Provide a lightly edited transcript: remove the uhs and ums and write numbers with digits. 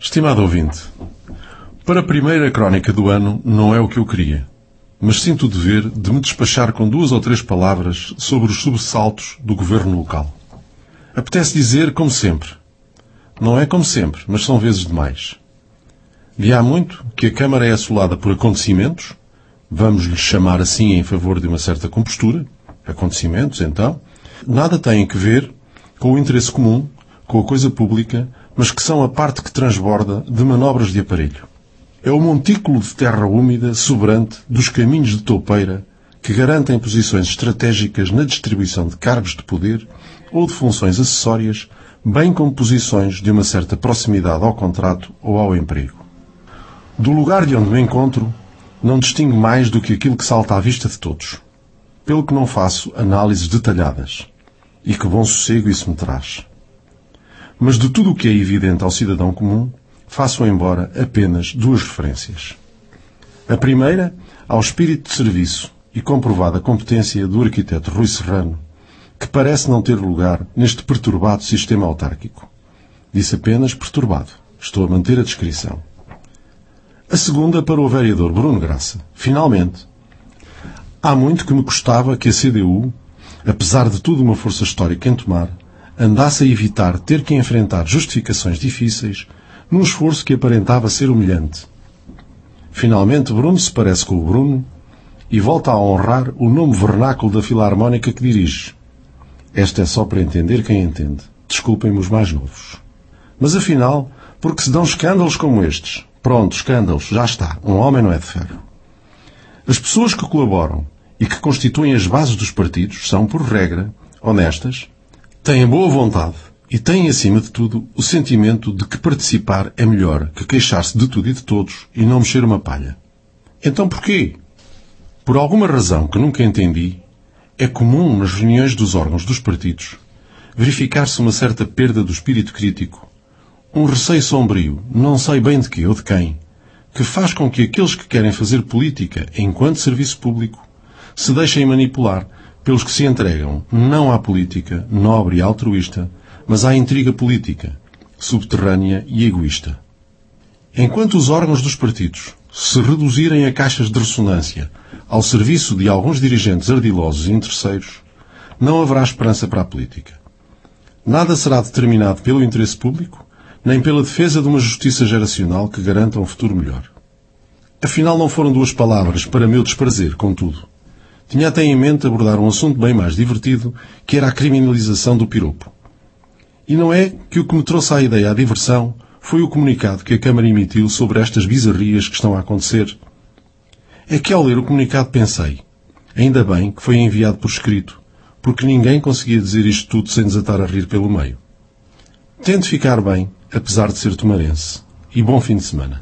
Estimado ouvinte, para a primeira crónica do ano não é o que eu queria, mas sinto o dever de me despachar com 2 ou 3 palavras sobre os sobressaltos do governo local. Apetece dizer como sempre. Não é como sempre, mas são vezes demais. De há muito que a Câmara é assolada por acontecimentos, vamos-lhe chamar assim em favor de uma certa compostura, acontecimentos, então, nada têm que ver com o interesse comum, com a coisa pública, mas que são a parte que transborda de manobras de aparelho. É o montículo de terra úmida sobrante dos caminhos de toupeira que garantem posições estratégicas na distribuição de cargos de poder ou de funções acessórias, bem como posições de uma certa proximidade ao contrato ou ao emprego. Do lugar de onde me encontro, não distingo mais do que aquilo que salta à vista de todos, pelo que não faço análises detalhadas. E que bom sossego isso me traz. Mas de tudo o que é evidente ao cidadão comum, faço embora apenas 2 referências. A primeira, ao espírito de serviço e comprovada competência do arquiteto Rui Serrano, que parece não ter lugar neste perturbado sistema autárquico. Disse apenas perturbado. Estou a manter a descrição. A segunda para o vereador Bruno Graça. Finalmente. Há muito que me custava que a CDU, apesar de tudo uma força histórica em tomar, andasse a evitar ter que enfrentar justificações difíceis num esforço que aparentava ser humilhante. Finalmente Bruno se parece com o Bruno e volta a honrar o nome vernáculo da filarmónica que dirige. Esta é só para entender quem entende. Desculpem-me os mais novos. Mas afinal, porque se dão escândalos como estes? Pronto, escândalos, já está. Um homem não é de ferro. As pessoas que colaboram e que constituem as bases dos partidos são, por regra, honestas, têm boa vontade e têm, acima de tudo, o sentimento de que participar é melhor que queixar-se de tudo e de todos e não mexer uma palha. Então porquê? Por alguma razão que nunca entendi, é comum nas reuniões dos órgãos dos partidos verificar-se uma certa perda do espírito crítico, um receio sombrio, não sei bem de quê ou de quem, que faz com que aqueles que querem fazer política enquanto serviço público se deixem manipular pelos que se entregam não à política nobre e altruísta, mas à intriga política, subterrânea e egoísta. Enquanto os órgãos dos partidos se reduzirem a caixas de ressonância ao serviço de alguns dirigentes ardilosos e interesseiros, não haverá esperança para a política. Nada será determinado pelo interesse público, nem pela defesa de uma justiça geracional que garanta um futuro melhor. Afinal, não foram 2 palavras para meu desprazer, contudo. Tinha até em mente abordar um assunto bem mais divertido, que era a criminalização do piropo. E não é que o que me trouxe à ideia a diversão foi o comunicado que a Câmara emitiu sobre estas bizarrias que estão a acontecer. É que ao ler o comunicado pensei, ainda bem que foi enviado por escrito, porque ninguém conseguia dizer isto tudo sem desatar a rir pelo meio. Tente ficar bem, apesar de ser tomarense. E bom fim de semana.